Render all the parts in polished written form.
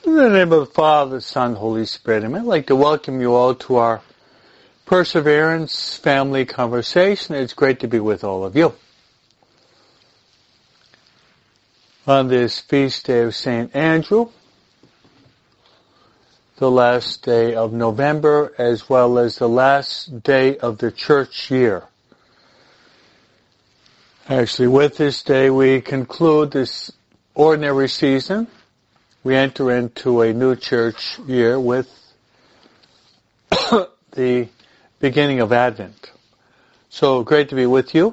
In the name of the Father, Son, Holy Spirit, I'd like to welcome you all to our Perseverance Family Conversation. It's great to be with all of you. On this feast day of St. Andrew, the last day of November, as well as the last day of the church year. Actually, with this day, we conclude this ordinary season. We enter into a new church year with the beginning of Advent. So great to be with you.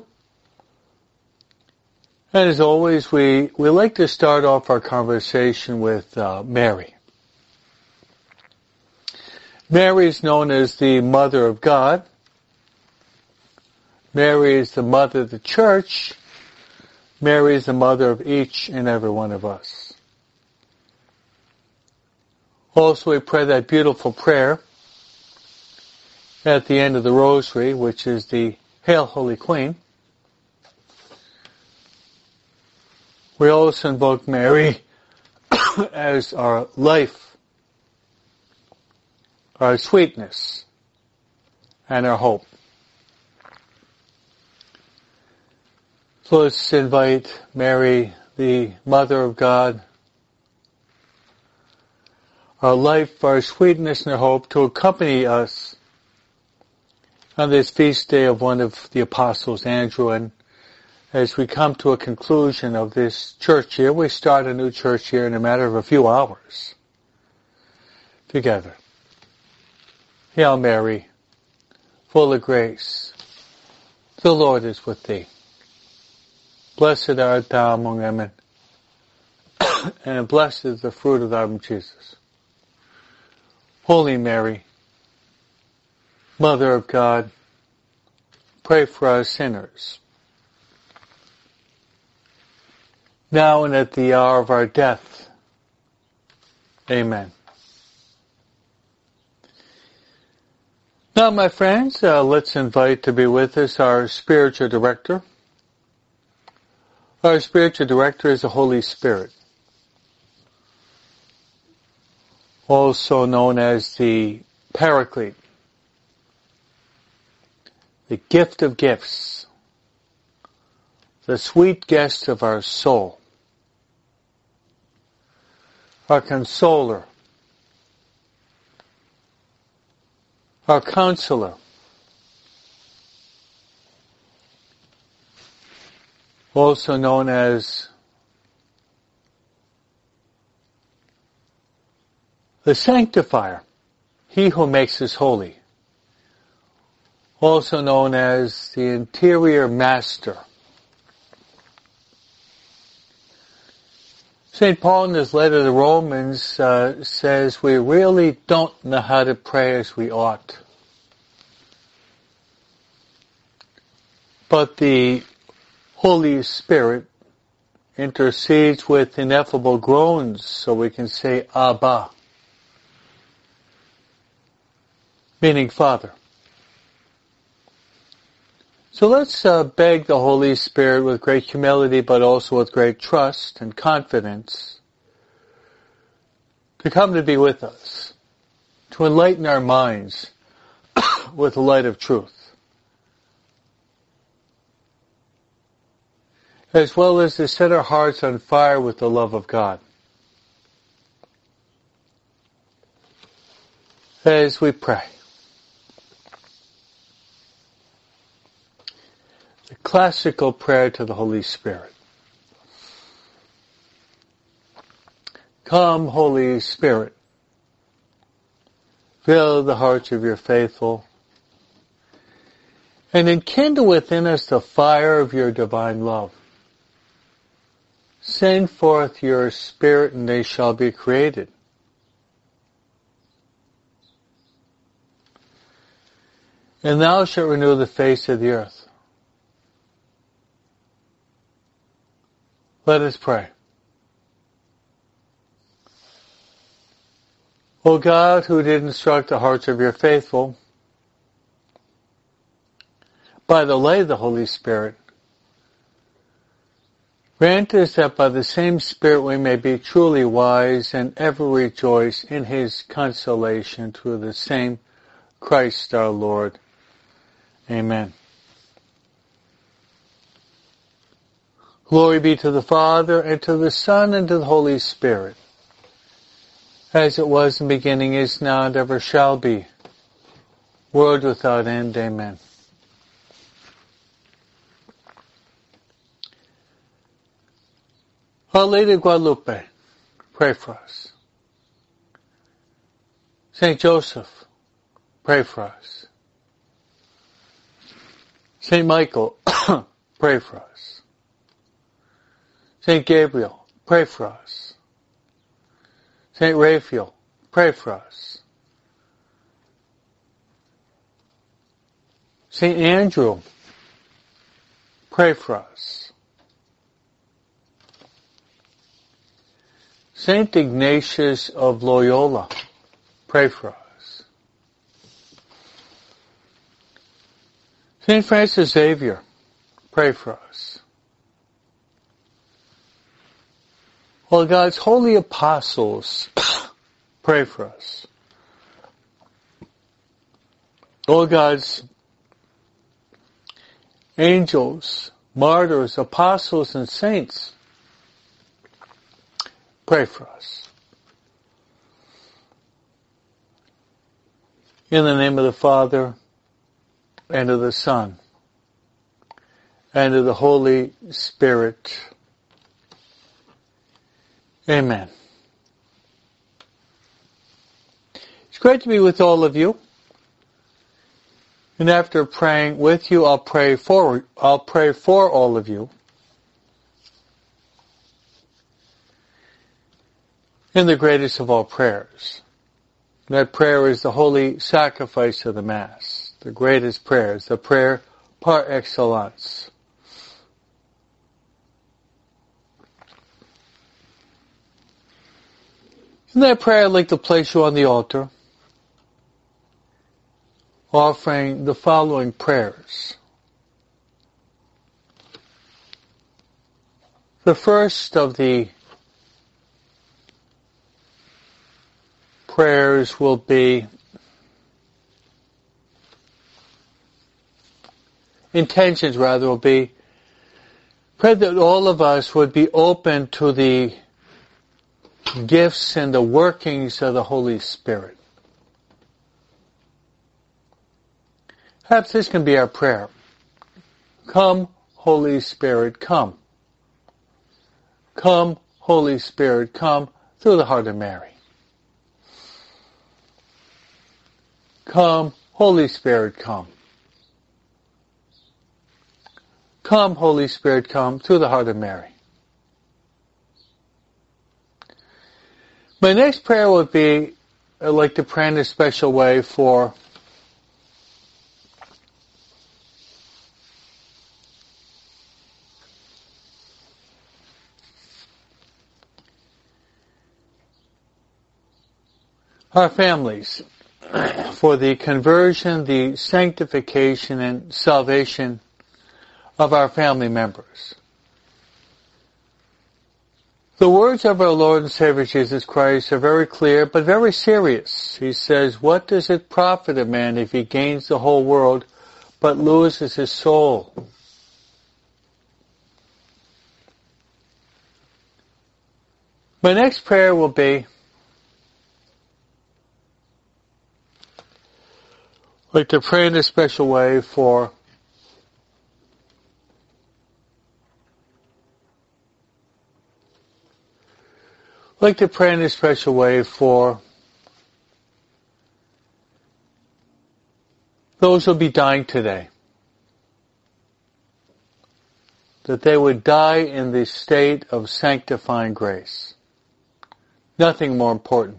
And as always, we like to start off our conversation with Mary. Mary is known as the Mother of God. Mary is the Mother of the Church. Mary is the Mother of each and every one of us. Also, we pray that beautiful prayer at the end of the Rosary, which is the Hail, Holy Queen. We also invoke Mary as our life, our sweetness, and our hope. So let's invite Mary, the Mother of God, our life, our sweetness, and our hope, to accompany us on this feast day of one of the apostles, Andrew. And as we come to a conclusion of this church year, we start a new church year in a matter of a few hours together. Hail Mary, full of grace, the Lord is with thee. Blessed art thou among women, and blessed is the fruit of thy womb, Jesus. Holy Mary, Mother of God, pray for us sinners, now and at the hour of our death. Amen. Now, my friends, let's invite to be with us our spiritual director. Our spiritual director is the Holy Spirit, also known as the Paraclete, the gift of gifts, the sweet guest of our soul, our consoler, our counselor, also known as the Sanctifier, he who makes us holy, also known as the Interior Master. St. Paul in his letter to the Romans says we really don't know how to pray as we ought. But the Holy Spirit intercedes with ineffable groans so we can say Abba, meaning Father. So let's beg the Holy Spirit with great humility, but also with great trust and confidence, to come to be with us, to enlighten our minds with the light of truth, as well as to set our hearts on fire with the love of God. As we pray, the classical prayer to the Holy Spirit. Come, Holy Spirit, fill the hearts of your faithful, and enkindle within us the fire of your divine love. Send forth your Spirit, and they shall be created. And thou shalt renew the face of the earth. Let us pray. O God, who did instruct the hearts of your faithful by the light of the Holy Spirit, Grant us that by the same Spirit we may be truly wise and ever rejoice in His consolation through the same Christ our Lord. Amen. Glory be to the Father, and to the Son, and to the Holy Spirit, as it was in the beginning, is now, and ever shall be, world without end. Amen. Our Lady of Guadalupe, pray for us. Saint Joseph, pray for us. Saint Michael, pray for us. Saint Gabriel, pray for us. Saint Raphael, pray for us. Saint Andrew, pray for us. Saint Ignatius of Loyola, pray for us. Saint Francis Xavier, pray for us. All God's holy apostles, pray for us. All God's angels, martyrs, apostles, and saints, pray for us. In the name of the Father, and of the Son, and of the Holy Spirit. Amen. It's great to be with all of you. And after praying with you, I'll pray for all of you. In the greatest of all prayers. That prayer is the holy sacrifice of the Mass. The greatest prayer is the prayer par excellence. In that prayer, I'd like to place you on the altar, offering the following prayers. The first of the prayers will be pray that all of us would be open to the gifts and the workings of the Holy Spirit. Perhaps this can be our prayer. Come, Holy Spirit, come. Come, Holy Spirit, come, through the heart of Mary. Come, Holy Spirit, come. Come, Holy Spirit, come, through the heart of Mary. My next prayer would be, I'd like to pray in a special way for our families, for the conversion, the sanctification, and salvation of our family members. The words of our Lord and Savior Jesus Christ are very clear, but very serious. He says, "What does it profit a man if he gains the whole world, but loses his soul?" My next prayer will be, I'd like to pray in a special way for those who will be dying today. That they would die in the state of sanctifying grace. Nothing more important.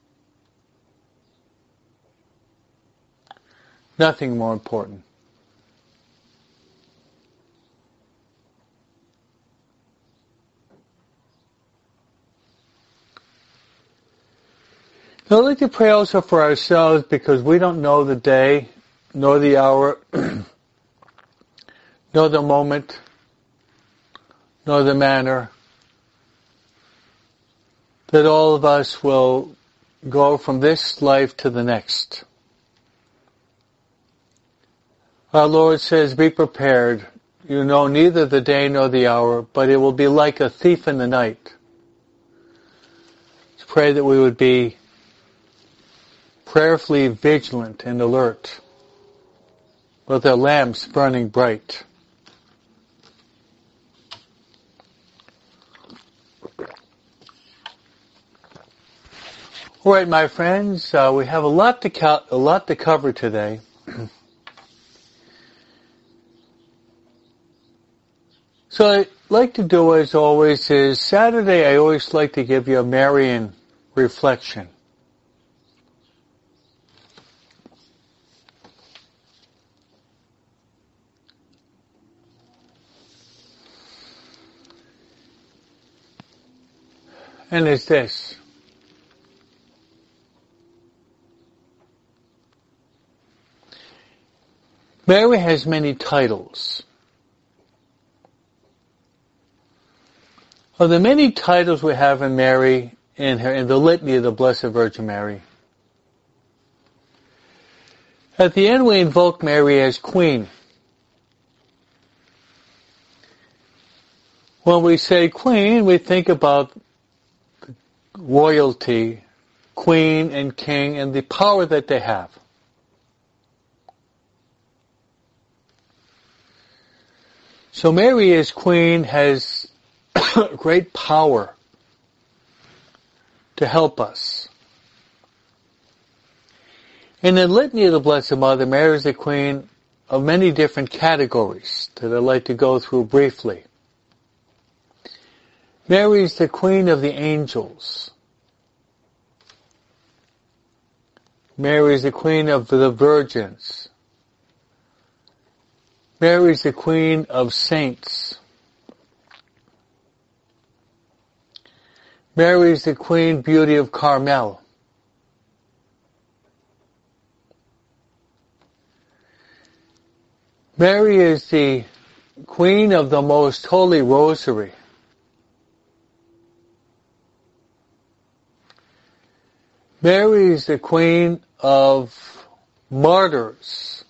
Nothing more important. Now, I'd like to pray also for ourselves, because we don't know the day, nor the hour, nor the moment, nor the manner that all of us will go from this life to the next. Our Lord says, be prepared. You know neither the day nor the hour, but it will be like a thief in the night. Let's pray that we would be prayerfully vigilant and alert, with our lamps burning bright. All right, my friends, we have a lot to cover today. So I'd like to do, as always, is Saturday I always like to give you a Marian reflection. And it's this. Mary has many titles. Of the many titles we have in Mary, in the litany of the Blessed Virgin Mary, at the end we invoke Mary as Queen. When we say Queen, we think about royalty, Queen and King, and the power that they have. So Mary as Queen has great power to help us. In the Litany of the Blessed Mother, Mary is the Queen of many different categories that I'd like to go through briefly. Mary is the Queen of the angels. Mary is the Queen of the virgins. Mary is the Queen of saints. Mary is the Queen Beauty of Carmel. Mary is the Queen of the Most Holy Rosary. Mary is the Queen of martyrs.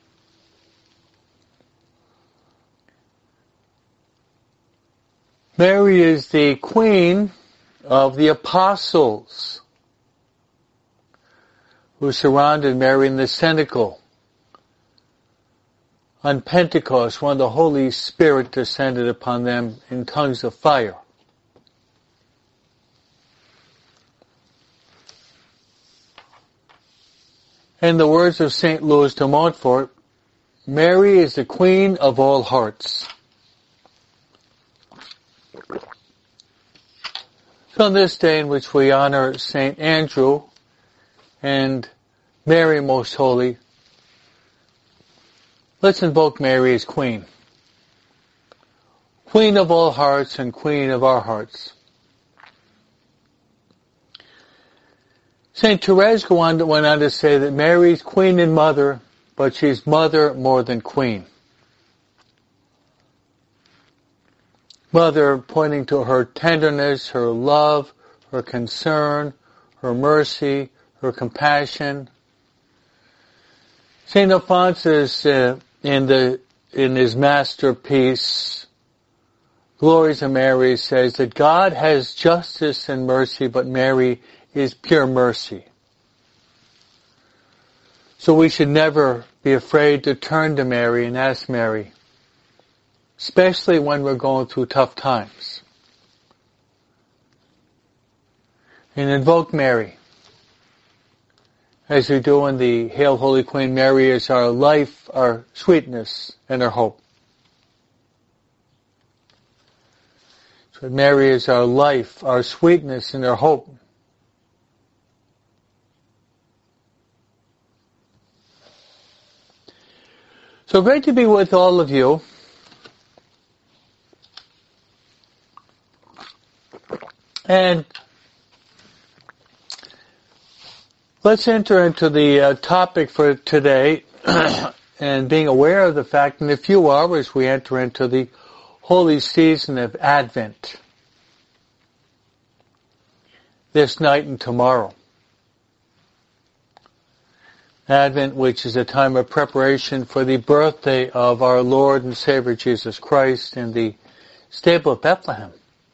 Mary is the Queen of the apostles who surrounded Mary in the cenacle on Pentecost when the Holy Spirit descended upon them in tongues of fire. In the words of St. Louis de Montfort, Mary is the Queen of all hearts. So on this day in which we honor St. Andrew and Mary Most Holy, let's invoke Mary as Queen. Queen of all hearts and Queen of our hearts. St. Therese went on to say that Mary's Queen and Mother, but she's Mother more than Queen. Mother pointing to her tenderness, her love, her concern, her mercy, her compassion. St. Alphonsus in his masterpiece, Glories of Mary, says that God has justice and mercy, but Mary is pure mercy. So we should never be afraid to turn to Mary and ask Mary, especially when we're going through tough times. And invoke Mary, as we do in the Hail Holy Queen. Mary is our life, our sweetness, and our hope. So Mary is our life, our sweetness, and our hope. So great to be with all of you. And let's enter into the topic for today, and being aware of the fact in a few hours we enter into the holy season of Advent, this night and tomorrow. Advent, which is a time of preparation for the birthday of our Lord and Savior Jesus Christ in the stable of Bethlehem.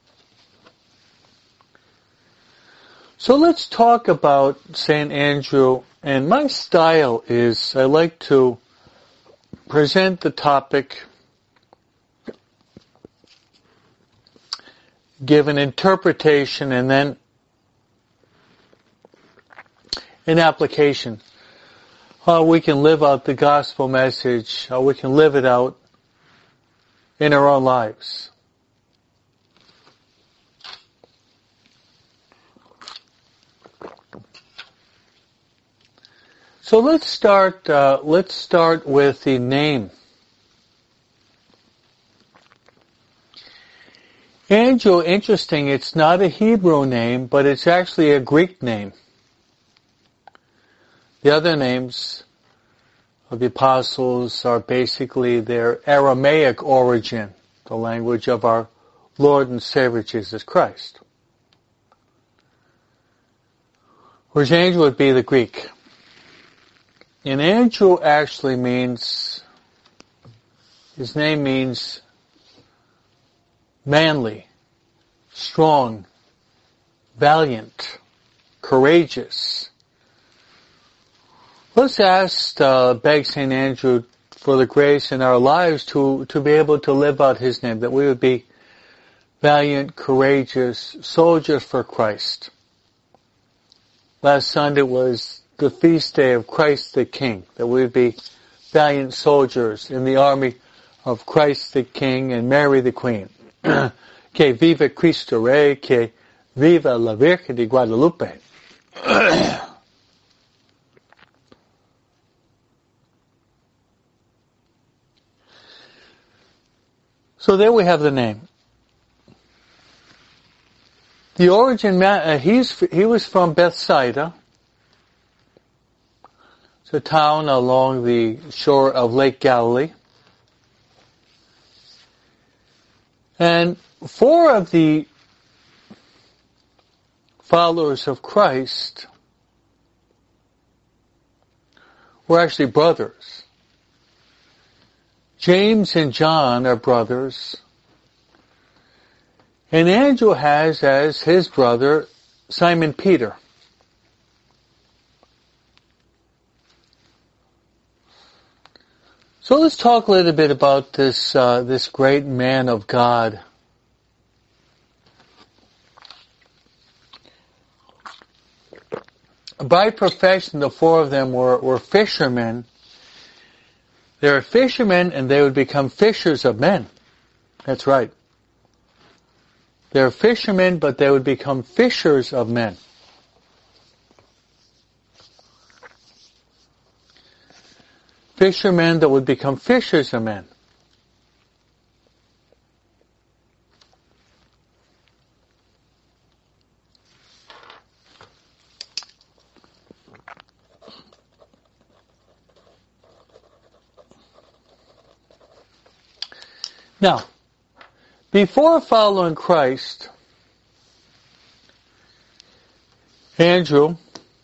So let's talk about St. Andrew, and my style is I like to present the topic, give an interpretation, and then an application. How we can live out the gospel message, how we can live it out in our own lives. So let's start with the name. Andrew, interesting, it's not a Hebrew name, but it's actually a Greek name. The other names of the apostles are basically their Aramaic origin, the language of our Lord and Savior Jesus Christ. Whereas Andrew would be the Greek. And Andrew actually means, his name means manly, strong, valiant, courageous. Let's beg St. Andrew for the grace in our lives to be able to live out his name, that we would be valiant, courageous soldiers for Christ. Last Sunday was the feast day of Christ the King, that we would be valiant soldiers in the army of Christ the King and Mary the Queen. Que viva Cristo Rey, que viva la Virgen de Guadalupe. So there we have the name. The origin, he was from Bethsaida. It's a town along the shore of Lake Galilee. And 4 of the followers of Christ were actually brothers. James and John are brothers. And Andrew has as his brother Simon Peter. So let's talk a little bit about this great man of God. By profession, the 4 of them were fishermen. They were fishermen, and they would become fishers of men. That's right. They were fishermen, but they would become fishers of men. Fishermen that would become fishers of men. Now, before following Christ, Andrew,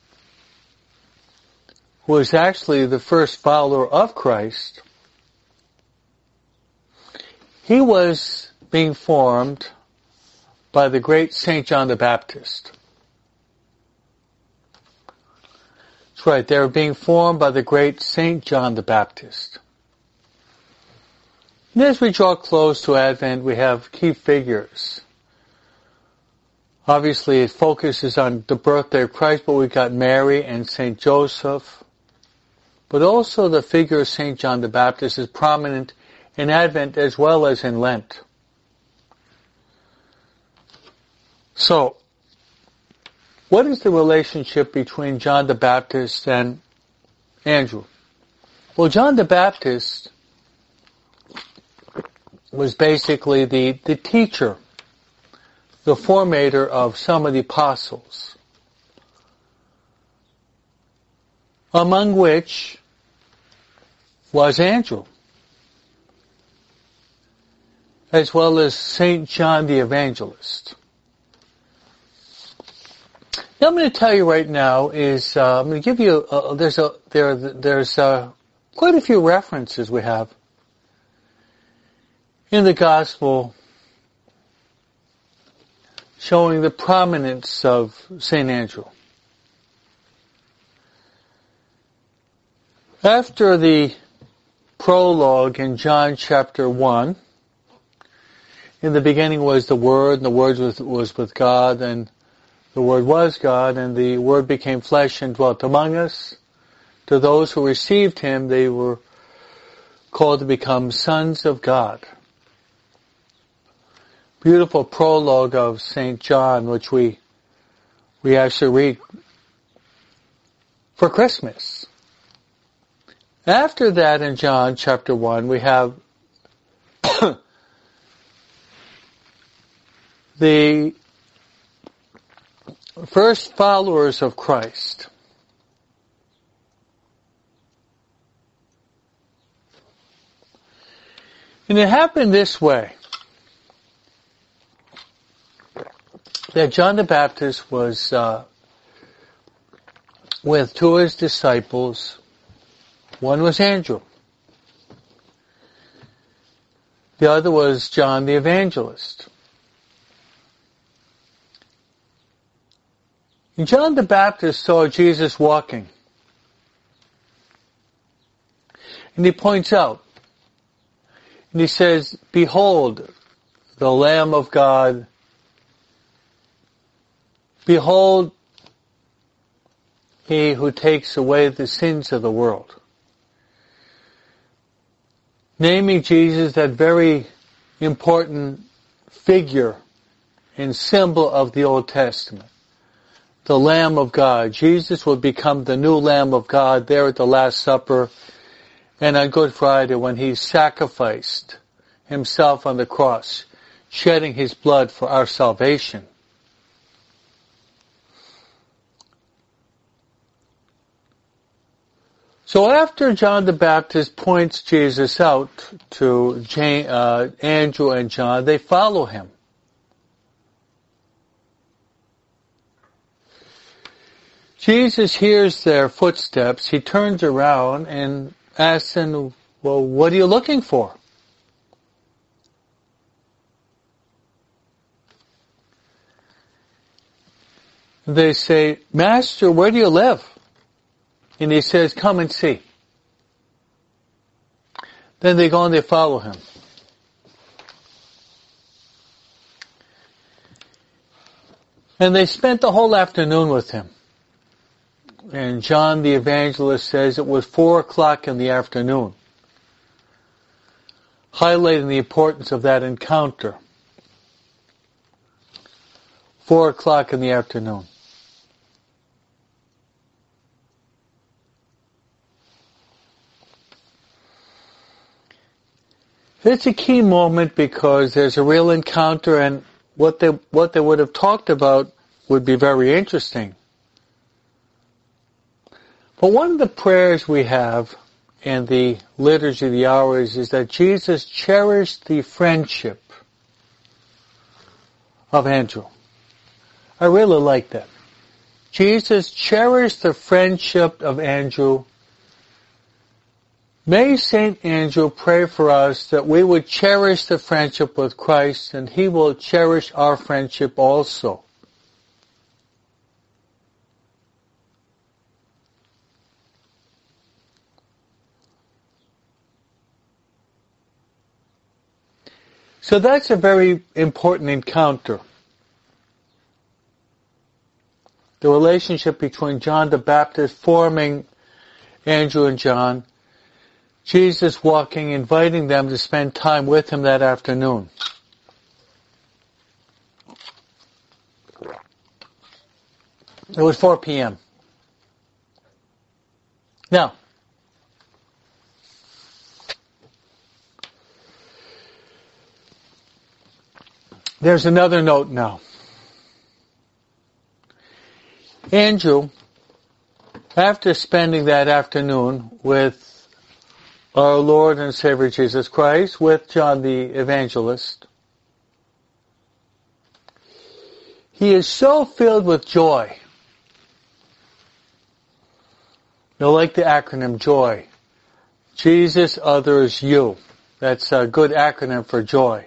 who was actually the first follower of Christ, he was being formed by the great St. John the Baptist. That's right, they were being formed by the great St. John the Baptist. And as we draw close to Advent, we have key figures. Obviously, it focuses on the birthday of Christ, but we've got Mary and St. Joseph. But also the figure of St. John the Baptist is prominent in Advent as well as in Lent. So, what is the relationship between John the Baptist and Andrew? Well, John the Baptist was basically the teacher, the formator of some of the apostles, among which was Andrew. as well as St. John the Evangelist. Now I'm going to tell you right now is I'm going to give you there's quite a few references we have in the Gospel showing the prominence of St. Andrew. After the prologue in John chapter 1, in the beginning was the Word, and the Word was with God, and the Word was God, and the Word became flesh and dwelt among us. To those who received Him, they were called to become sons of God. Beautiful prologue of St. John, which we actually read for Christmas. After that, in John chapter 1, we have the first followers of Christ. And it happened this way, that John the Baptist was with two of his disciples. One was Andrew. The other was John the Evangelist. And John the Baptist saw Jesus walking. And he points out, and he says, "Behold, the Lamb of God. Behold, He who takes away the sins of the world." Naming Jesus, that very important figure and symbol of the Old Testament. The Lamb of God. Jesus will become the new Lamb of God there at the Last Supper and on Good Friday when He sacrificed Himself on the cross, shedding His blood for our salvation. So after John the Baptist points Jesus out to Andrew and John, they follow him. Jesus hears their footsteps. He turns around and asks them, "Well, what are you looking for?" They say, "Master, where do you live?" And He says, "Come and see." Then they go and they follow Him. And they spent the whole afternoon with Him. And John the Evangelist says it was 4:00 in the afternoon, highlighting the importance of that encounter. 4:00 in the afternoon. It's a key moment because there's a real encounter, and what they would have talked about would be very interesting. But one of the prayers we have in the Liturgy of the Hours is that Jesus cherished the friendship of Andrew. I really like that. Jesus cherished the friendship of Andrew. May St. Andrew pray for us that we would cherish the friendship with Christ, and He will cherish our friendship also. So that's a very important encounter. The relationship between John the Baptist forming Andrew and John, Jesus walking, inviting them to spend time with Him that afternoon. It was 4 p.m. Now, there's another note now. Andrew, after spending that afternoon with our Lord and Savior Jesus Christ with John the Evangelist. He is so filled with joy. You like the acronym JOY. Jesus, others, you. That's a good acronym for joy.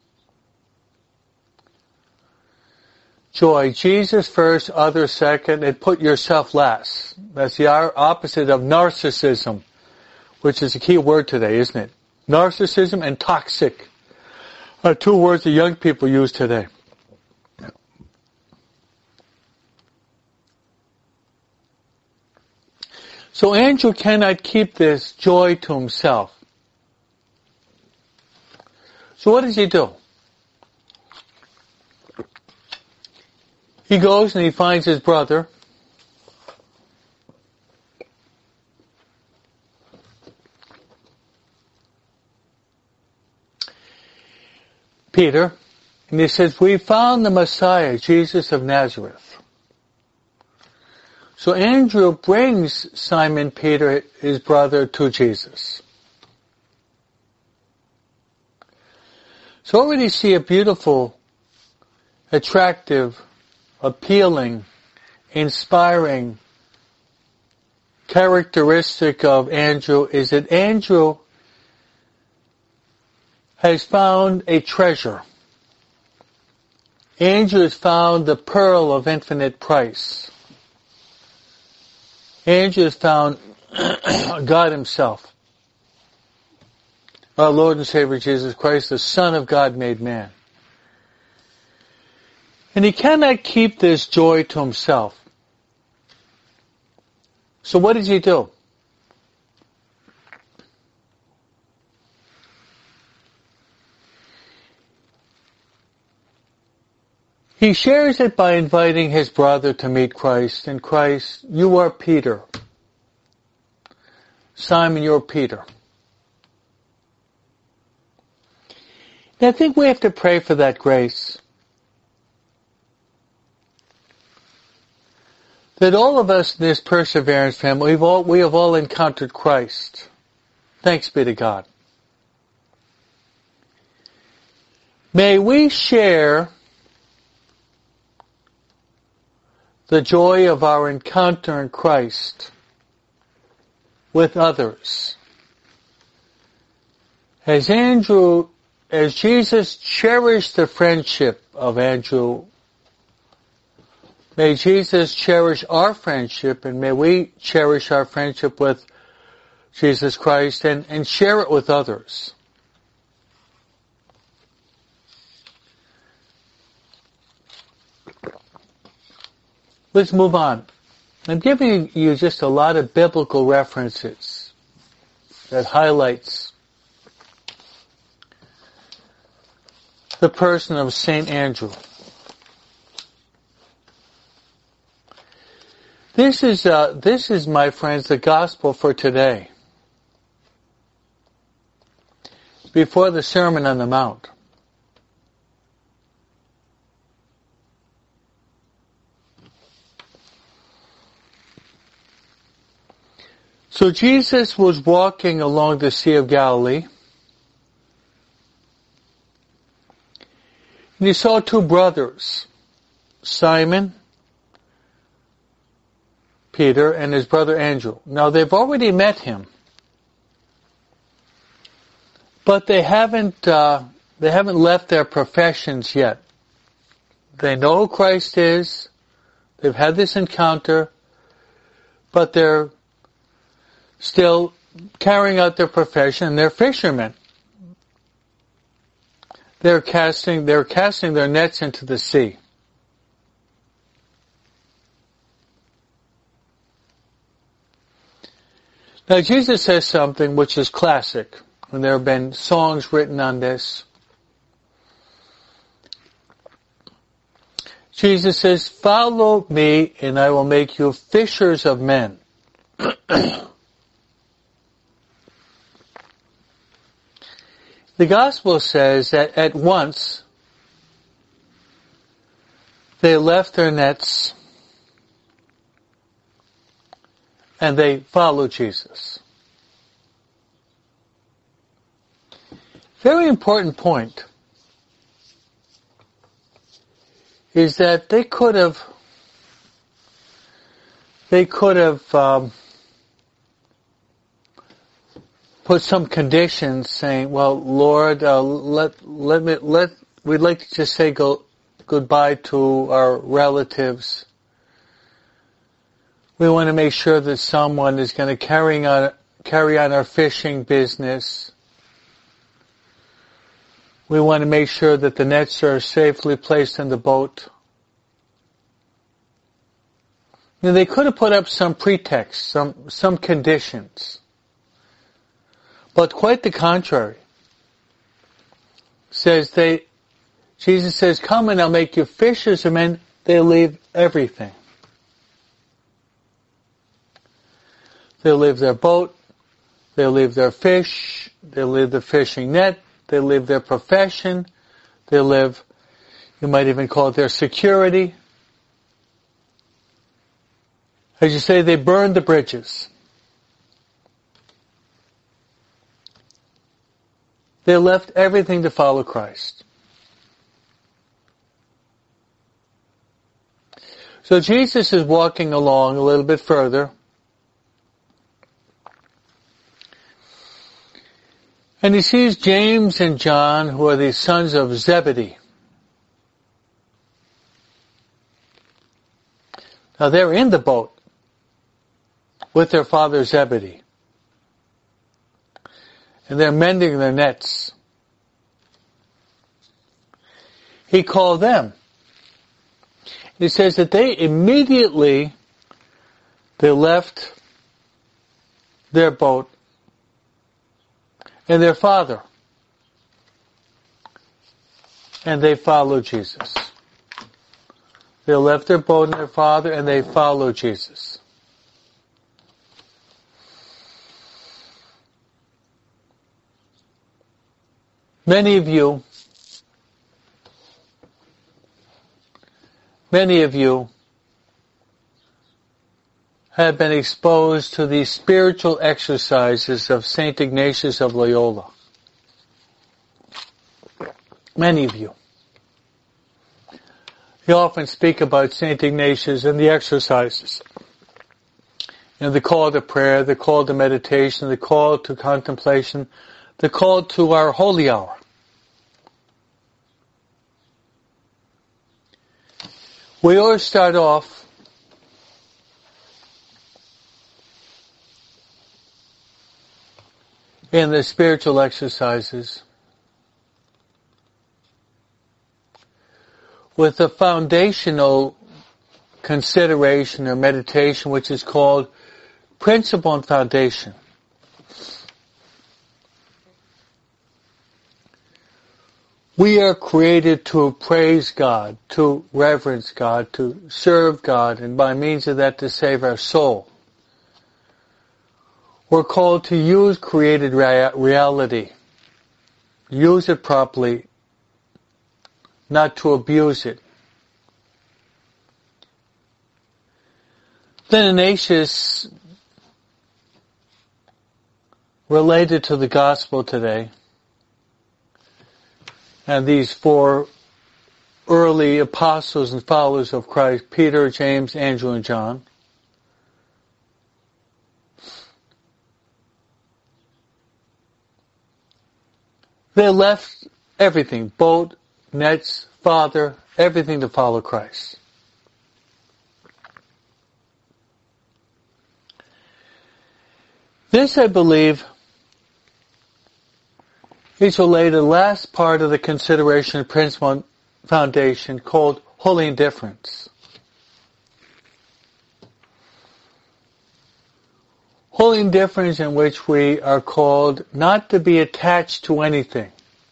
Joy. Jesus first, others second, and put yourself last. That's the opposite of narcissism, which is a key word today, isn't it? Narcissism and toxic are two words that young people use today. So Andrew cannot keep this joy to himself. So what does he do? He goes and he finds his brother. Peter, and he says, we found the Messiah, Jesus of Nazareth. So Andrew brings Simon Peter, his brother, to Jesus. So already see a beautiful, attractive, appealing, inspiring characteristic of Andrew is that Andrew has found a treasure. Andrew has found the pearl of infinite price. Andrew has found God himself. Our Lord and Savior Jesus Christ, the Son of God made man. And he cannot keep this joy to himself. So what does he do? He shares it by inviting his brother to meet Christ. And Christ, you are Peter. Simon, you're Peter. And I think we have to pray for that grace. That all of us in this Perseverance family, we have all encountered Christ. Thanks be to God. May we share the joy of our encounter in Christ with others. As Jesus cherished the friendship of Andrew, may Jesus cherish our friendship, and may we cherish our friendship with Jesus Christ and share it with others. Let's move on. I'm giving you just a lot of biblical references that highlights the person of St. Andrew. This is, my friends, the gospel for today. Before the Sermon on the Mount. So Jesus was walking along the Sea of Galilee, and he saw two brothers, Simon, Peter, and his brother Andrew. Now they've already met him, but they haven't left their professions yet. They know who Christ is, they've had this encounter, but they're still carrying out their profession. They're fishermen. They're casting their nets into the sea. Now Jesus says something which is classic, and there have been songs written on this. Jesus says, "Follow me, and I will make you fishers of men." The Gospel says that at once they left their nets and they followed Jesus. Very important point is that they could have put some conditions saying, well, Lord, we'd like to just say goodbye to our relatives. We want to make sure that someone is going to carry on our fishing business. We want to make sure that the nets are safely placed in the boat. You know, they could have put up some pretext, some conditions. But quite the contrary. Jesus says, come and I'll make you fishers of men. They leave everything. They leave their boat. They leave their fish. They leave the fishing net. They leave their profession. They leave, you might even call it their security. As you say, they burned the bridges. They left everything to follow Christ. So Jesus is walking along a little bit further. And he sees James and John, who are the sons of Zebedee. Now they're in the boat with their father Zebedee. And they're mending their nets. He called them. He says that they left their boat and their father. And they followed Jesus. They left their boat and their father and they followed Jesus. Many of you have been exposed to the spiritual exercises of St. Ignatius of Loyola. Many of you. You often speak about St. Ignatius and the exercises. You know, the call to prayer, the call to meditation, the call to contemplation, the call to our holy hour. We always start off in the spiritual exercises with a foundational consideration or meditation which is called principle and foundation. We are created to praise God, to reverence God, to serve God, and by means of that to save our soul. We're called to use created reality, use it properly, not to abuse it. Then Ignatius related to the gospel today, and these four early apostles and followers of Christ, Peter, James, Andrew, and John, they left everything, boat, nets, father, everything to follow Christ. This, I believe, is related to the last part of the consideration of principle and foundation called holy indifference. Holy indifference in which we are called not to be attached to anything.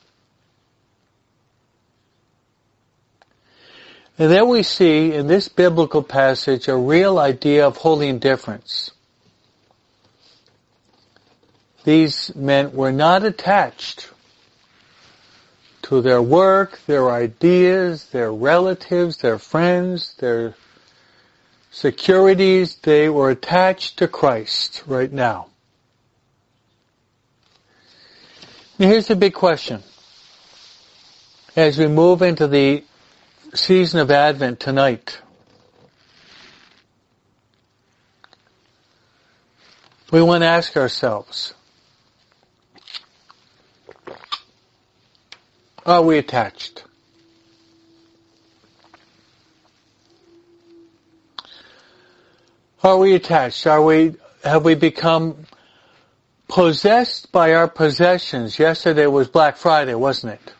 And then we see in this biblical passage a real idea of holy indifference. These men were not attached to their work, their ideas, their relatives, their friends, their securities. They were attached to Christ right now. Now here's the big question. As we move into the season of Advent tonight, we want to ask ourselves, are we attached? Are we attached? Have we become possessed by our possessions? Yesterday was Black Friday, wasn't it?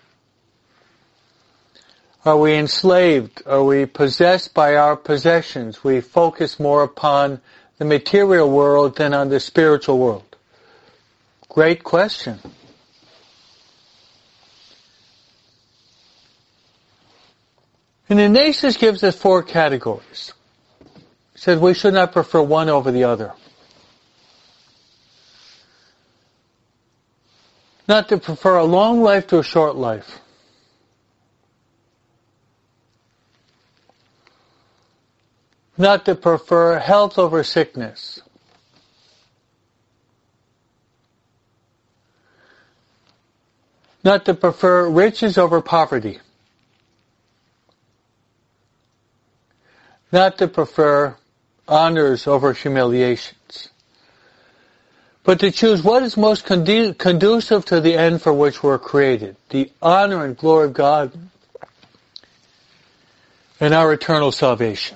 Are we enslaved? Are we possessed by our possessions? We focus more upon the material world than on the spiritual world. Great question. And Ignatius gives us 4 categories. He says we should not prefer one over the other. Not to prefer a long life to a short life. Not to prefer health over sickness. Not to prefer riches over poverty. Not to prefer honors over humiliations. But to choose what is most conducive to the end for which we're created, the honor and glory of God and our eternal salvation.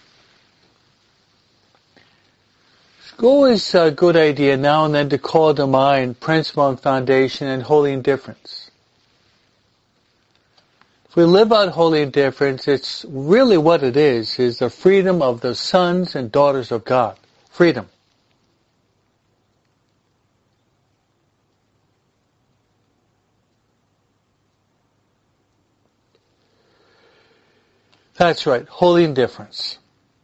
It's always a good idea now and then to call to mind principle and foundation and holy indifference. If we live out holy indifference, it's really what it is the freedom of the sons and daughters of God. Freedom. That's right, holy indifference.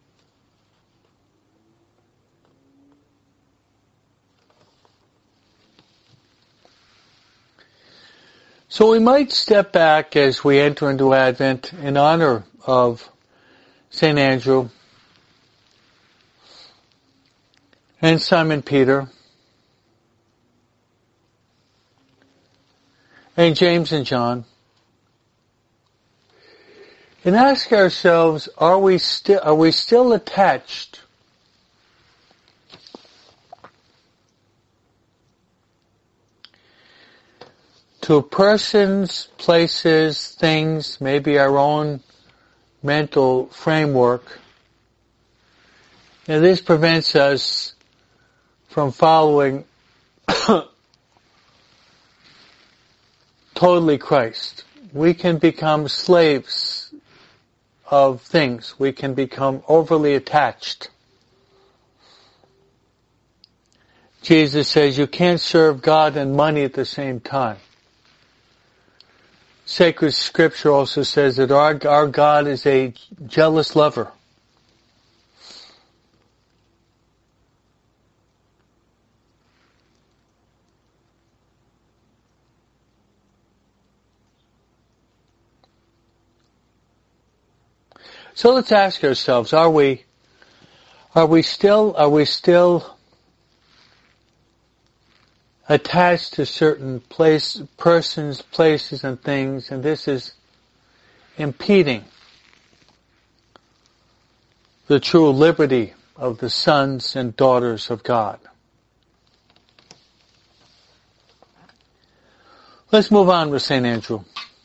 So we might step back as we enter into Advent in honor of St. Andrew and Simon Peter and James and John, and ask ourselves, are we still attached to persons, places, things, maybe our own mental framework? And this prevents us from following totally Christ. We can become slaves of things. We can become overly attached. Jesus says you can't serve God and money at the same time. Sacred Scripture also says that our God is a jealous lover. So let's ask ourselves, are we still attached to certain persons, places, and things, and this is impeding the true liberty of the sons and daughters of God? Let's move on with St. Andrew.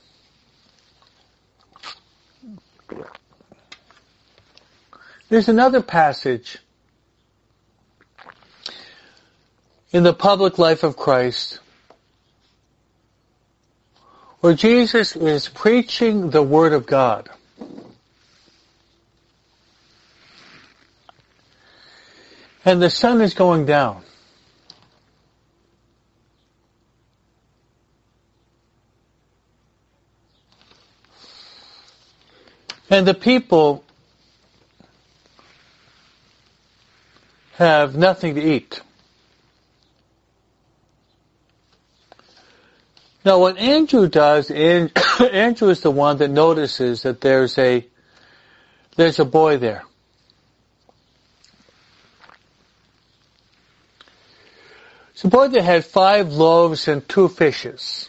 There's another passage in the public life of Christ where Jesus is preaching the Word of God. And the sun is going down. And the people have nothing to eat. Now what Andrew does, Andrew is the one that notices that there's a boy there. It's a boy that had 5 loaves and 2 fishes.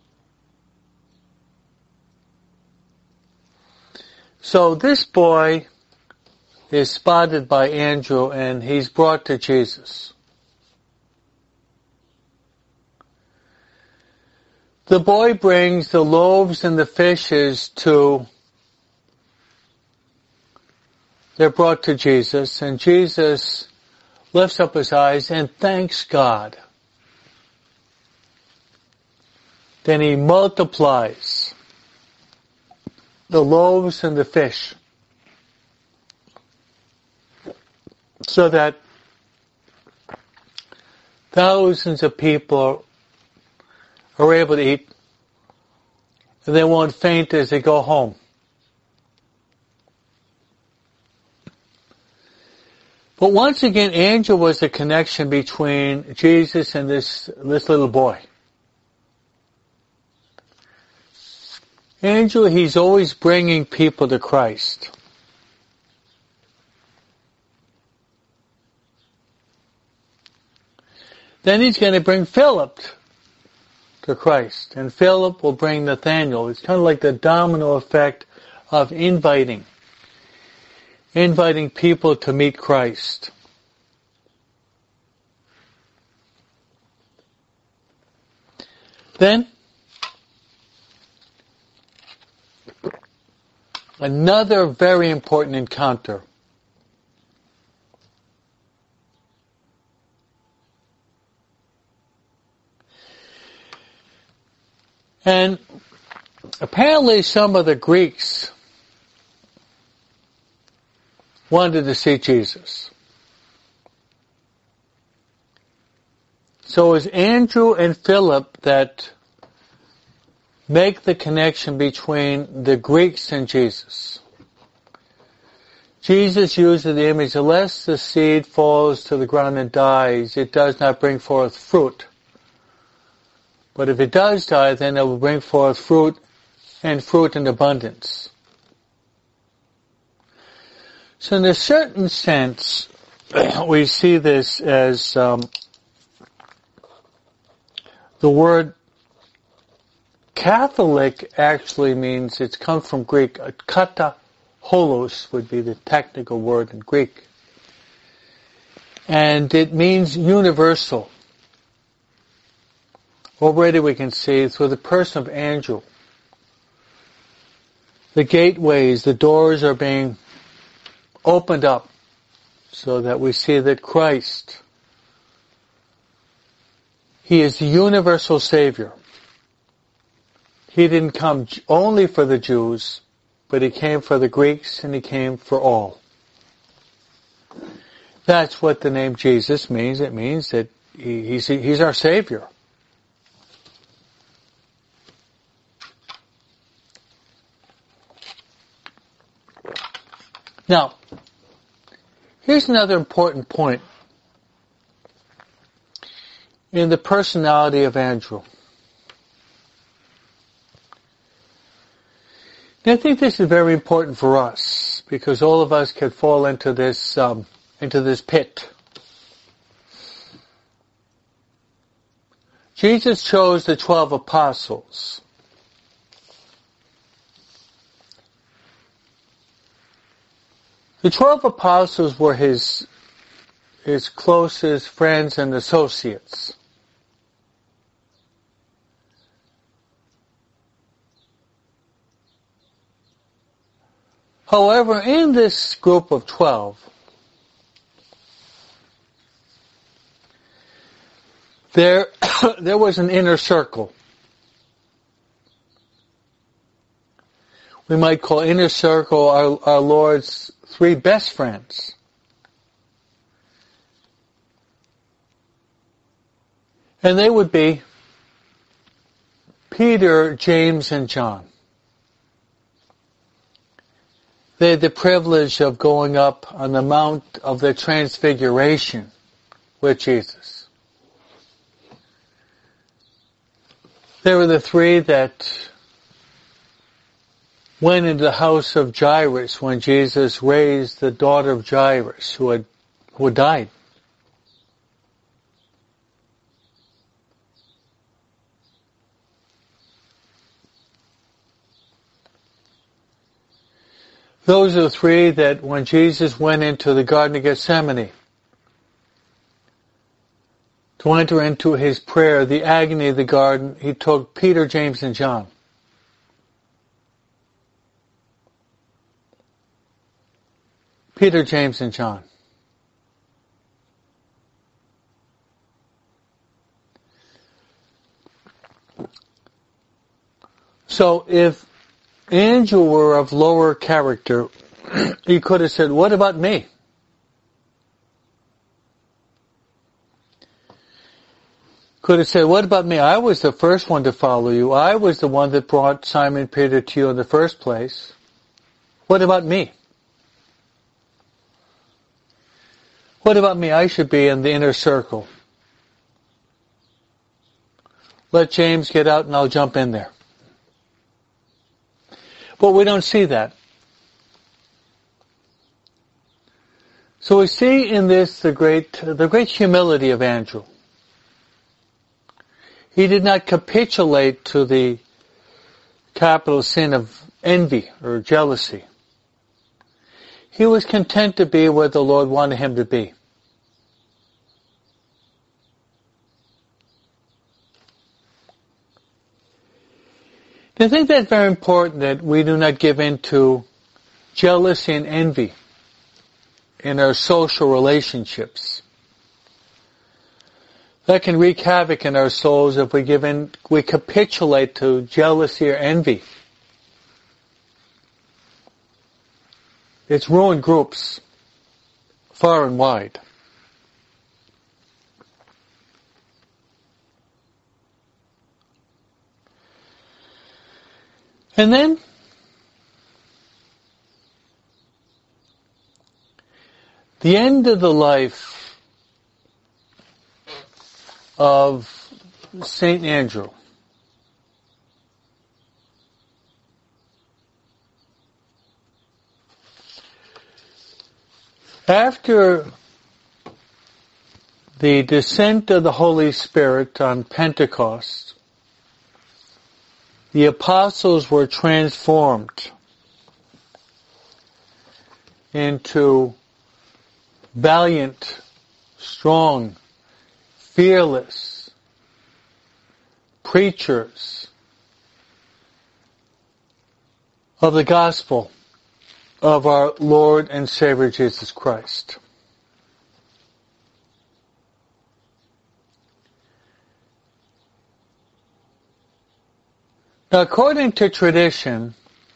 So this boy is spotted by Andrew and he's brought to Jesus. The boy brings the loaves and the fishes they're brought to Jesus, and Jesus lifts up his eyes and thanks God. Then he multiplies the loaves and the fish so that thousands of people are able to eat and they won't faint as they go home. But once again, Andrew was the connection between Jesus and this little boy. Andrew, he's always bringing people to Christ. Then he's going to bring Philip to Christ, and Philip will bring Nathanael. It's kind of like the domino effect of inviting people to meet Christ. Then, another very important encounter. And apparently some of the Greeks wanted to see Jesus. So it's Andrew and Philip that make the connection between the Greeks and Jesus. Jesus uses the image, unless the seed falls to the ground and dies, it does not bring forth fruit. But if it does die, then it will bring forth fruit in abundance. So in a certain sense, we see this as the word Catholic actually means, it's come from Greek, kata holos would be the technical word in Greek. And it means universal. Already we can see through the person of Andrew, the gateways, the doors are being opened up so that we see that Christ, He is the universal Savior. He didn't come only for the Jews, but He came for the Greeks and He came for all. That's what the name Jesus means. It means that He's our Savior. Now, here's another important point in the personality of Andrew. And I think this is very important for us, because all of us could fall into this pit. Jesus chose the 12 apostles. The 12 apostles were his closest friends and associates. However, in this group of 12, there was an inner circle. We might call inner circle our Lord's 3 best friends. And they would be Peter, James, and John. They had the privilege of going up on the Mount of the Transfiguration with Jesus. They were the 3 that went into the house of Jairus when Jesus raised the daughter of Jairus who had died. Those are the three that when Jesus went into the Garden of Gethsemane to enter into his prayer, the agony of the garden, he took Peter, James, and John. Peter, James, and John. So if Andrew were of lower character, he could have said, what about me? Could have said, what about me? I was the first one to follow you. I was the one that brought Simon Peter to you in the first place. What about me? What about me? I should be in the inner circle. Let James get out and I'll jump in there. But we don't see that. So we see in this the great humility of Andrew. He did not capitulate to the capital sin of envy or jealousy. He was content to be where the Lord wanted him to be. I think that's very important that we do not give in to jealousy and envy in our social relationships. That can wreak havoc in our souls if we capitulate to jealousy or envy. It's ruined groups far and wide. And then, the end of the life of St. Andrew. After the descent of the Holy Spirit on Pentecost, the apostles were transformed into valiant, strong, fearless preachers of the gospel of our Lord and Savior Jesus Christ. Now, according to tradition,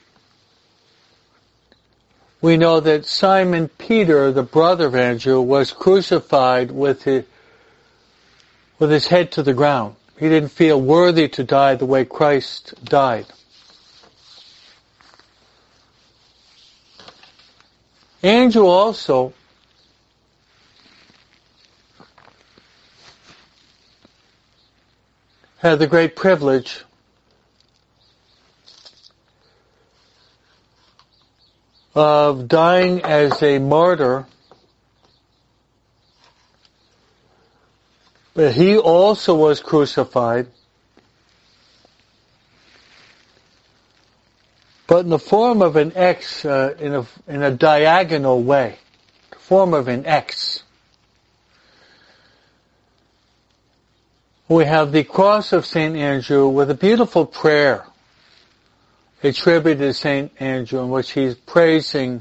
we know that Simon Peter, the brother of Andrew, was crucified with his head to the ground. He didn't feel worthy to die the way Christ died. Andrew also had the great privilege of dying as a martyr, but he also was crucified, but in the form of an X, in a diagonal way, the form of an X. We have the cross of St. Andrew with a beautiful prayer attributed to St. Andrew, in which he's praising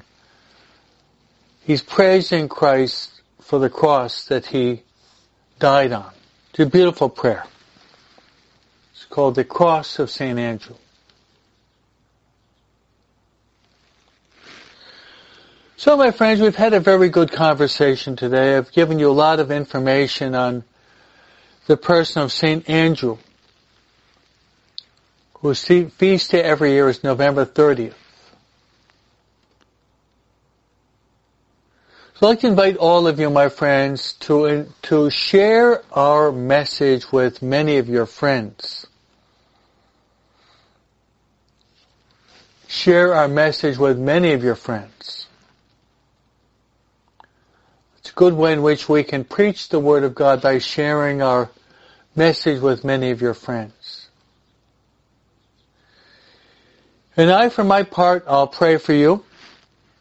Christ for the cross that he died on. It's a beautiful prayer. It's called the Cross of St. Andrew. So, my friends, we've had a very good conversation today. I've given you a lot of information on the person of St. Andrew, whose feast day every year is November 30th. So I'd like to invite all of you, my friends, to share our message with many of your friends. Share our message with many of your friends. It's a good way in which we can preach the Word of God by sharing our message with many of your friends. And I, for my part, I'll pray for you.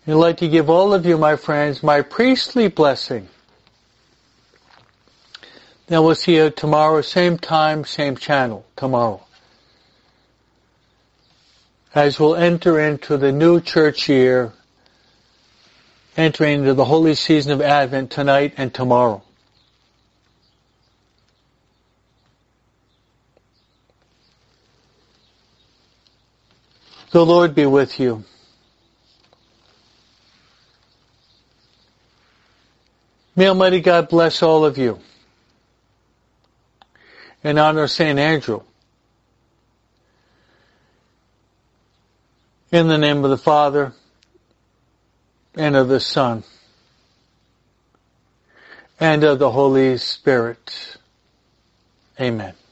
I'd like to give all of you, my friends, my priestly blessing. Then we'll see you tomorrow, same time, same channel, tomorrow. As we'll enter into the new church year, entering into the holy season of Advent tonight and tomorrow. The Lord be with you. May Almighty God bless all of you. In honor of St. Andrew. In the name of the Father, and of the Son, and of the Holy Spirit. Amen.